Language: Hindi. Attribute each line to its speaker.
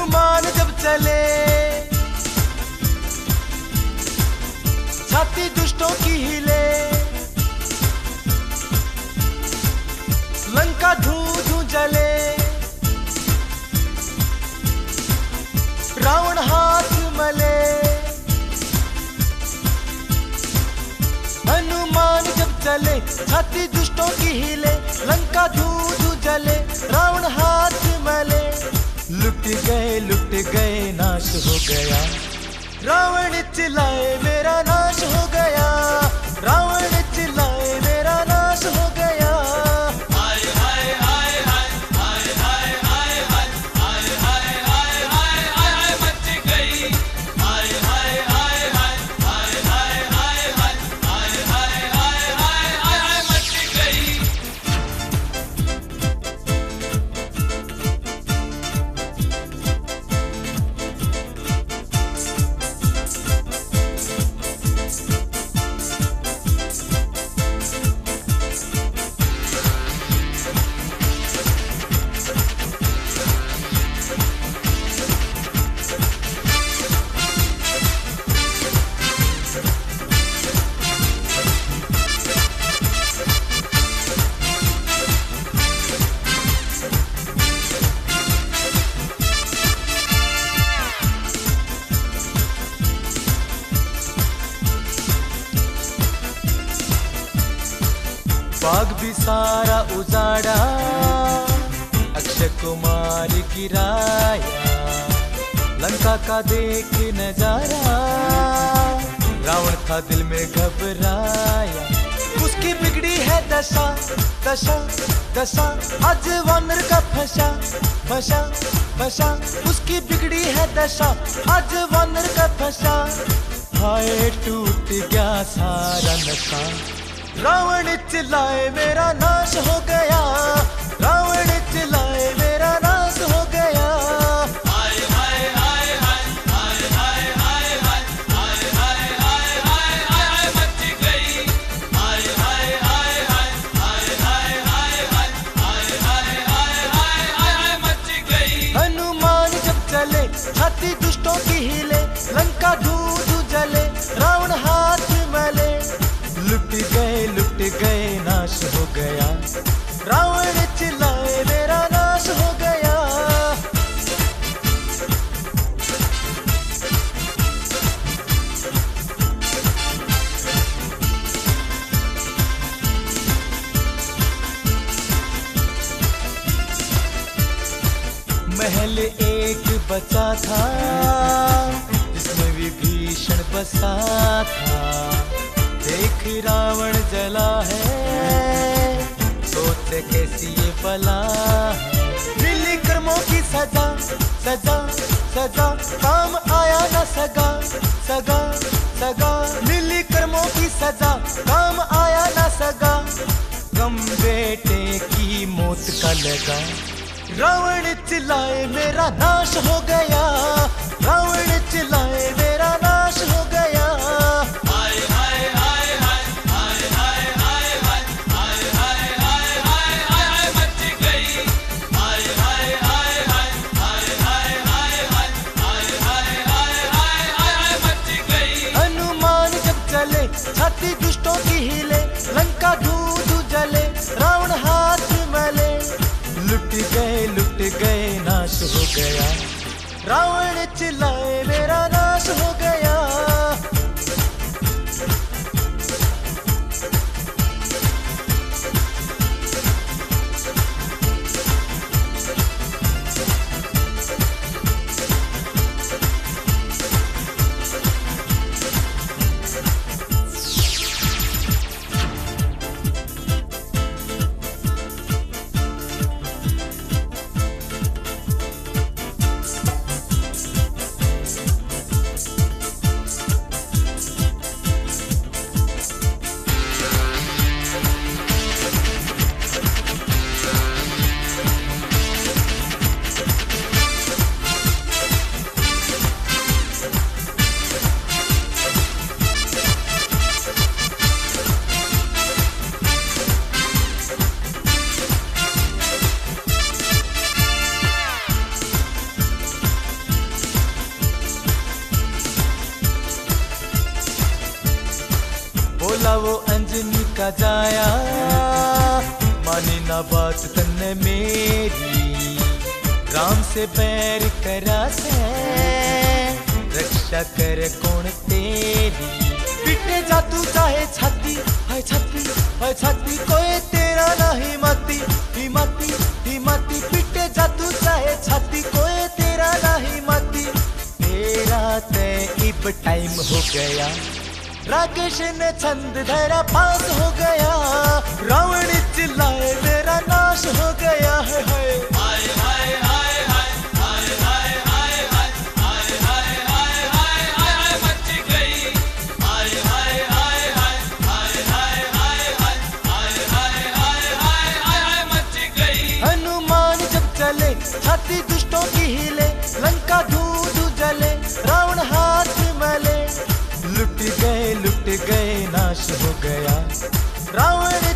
Speaker 1: हनुमान जब चले छाती दुष्टों की हिले, लंका धूं धूं जले, रावण हाथ मले। हनुमान जब चले छाती दुष्टों की हिले, लंका धूं धूं जले, रावण हाथ मले। लुट गए नाश हो गया, रावण चिल्लाए मेरा नाश हो गया, रावण चिल्लाए मेरा नाश हो गया। हाय हाय हाय हाय हाय हाय हाय हाय हाय हाय हाय हाय हाय मच गई, हाय हाय हाय हाय हाय हाय हाय हाय हाय हाय हाय हाय हाय मच गई। बाग भी सारा उजाड़ा, अक्षय कुमार गिराया, लंका का देख नजारा, रावण था दिल में घबराया। उसकी बिगड़ी है दशा दशा दशा, आज वानर का फंसा फंसा फंसा। उसकी बिगड़ी है दशा, आज वानर का फंसा। हाय टूट गया सारा नशा, रावण चिल्लाए मेरा नाश हो गया, रावण चिल्लाए मेरा नाश हो गया। हाय हाय हाय हाय हाय हाय हाय हाय हाय हाय हाय हाय हाय मच गई, हाय हाय हाय हाय हाय हाय हाय हाय हाय हाय हाय हाय मच गई। हनुमान जब चले छाती दुष्टों की हिले, लंका धूं धूं जले, रावण हाथ मले। लुट गए नाश हो गया, रावण चिल्लाए मेरा नाश हो गया। महल एक बचा था, जिसमें विभीषण बसा था। देख रावण जला है, सोचे कैसी ये बला है। मिली कर्मों की सजा सजा सजा, काम आया न सगा सगा सगा। मिली कर्मों की सजा, काम आया न सगा। गम बेटे की मौत का लगा, रावण चिल्लाए मेरा नाश हो गया, रावण चिल्लाए मेरा नाश हो गया। छाती दुष्टों की हिले, लंका धूं धूं जले, रावण हाथ मले। लुट गए नाश हो गया, रावण चिल्लाए मेरा नाश हो गया। मानी ना बात तन्ने मेरी, राम से बैर करा से, रक्षा करे कौन तेरी। पिटे जा तू चाहे छाती, है छाती, है छाती, कोई तेरा नहीं माती, ही माती, ही माती। पिटे जा तू चाहे छाती, कोई तेरा नहीं माती। तेरा तय इब टाइम हो गया, राकेश ने छंद धरा पास हो गया, रावण चिल्लाए मेरा नाश हो गया है। हाय हाय हाय हाय हाय हाय हाय हाय हाय हाय हाय हाय हाय मच गई। हाय हाय हाय हाय हाय हाय हाय हाय हाय हाय हाय हाय हाय मच गई। हनुमान जब चले छाती दुष्टों की हिले, लंका धू धू जले, रावण हाथ मले। लुट गए नाश हो गया, रावण